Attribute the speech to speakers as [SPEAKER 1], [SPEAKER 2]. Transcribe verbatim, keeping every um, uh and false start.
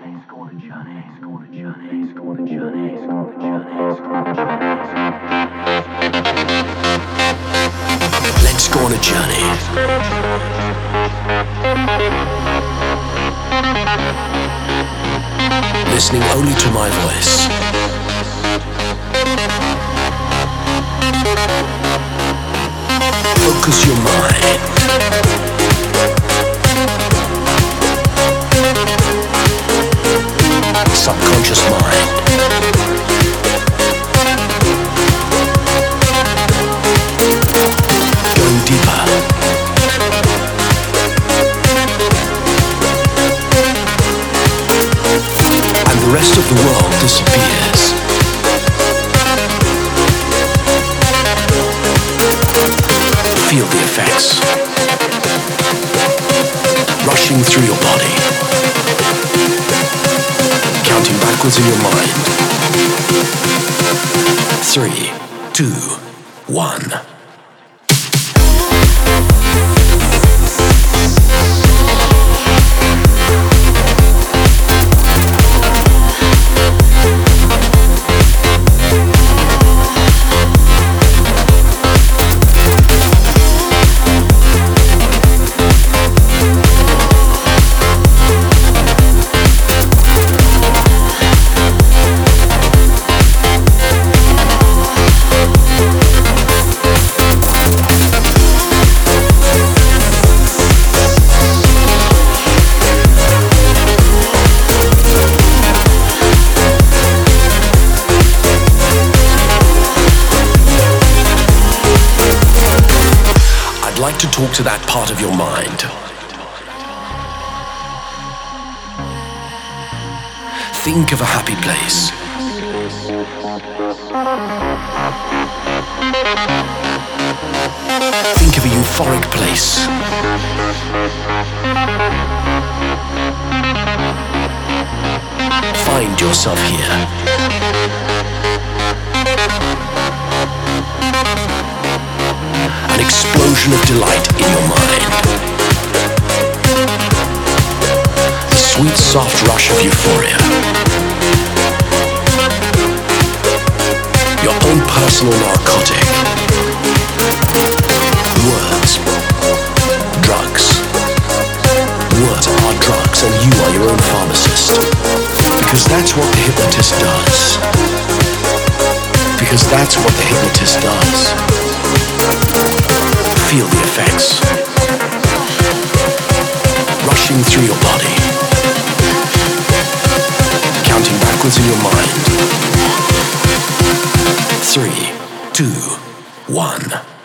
[SPEAKER 1] Let's go on a journey. Listening only to my voice. Focus your mind. Subconscious mind. Going deeper. And the rest of the world disappears. Feel the effects rushing through your body, counting backwards in your mind. Three, two, one. I'd like to talk to that part of your mind. Think of a happy place. Think of a euphoric place. Find yourself here. An explosion of delight in your mind. The sweet, soft rush of euphoria. Your own personal narcotic. Words. Drugs. Words are drugs and you are your own pharmacist. Because that's what the hypnotist does. Because that's what the hypnotist does. Feel the effects rushing through your body, counting backwards in your mind. Three, two, one.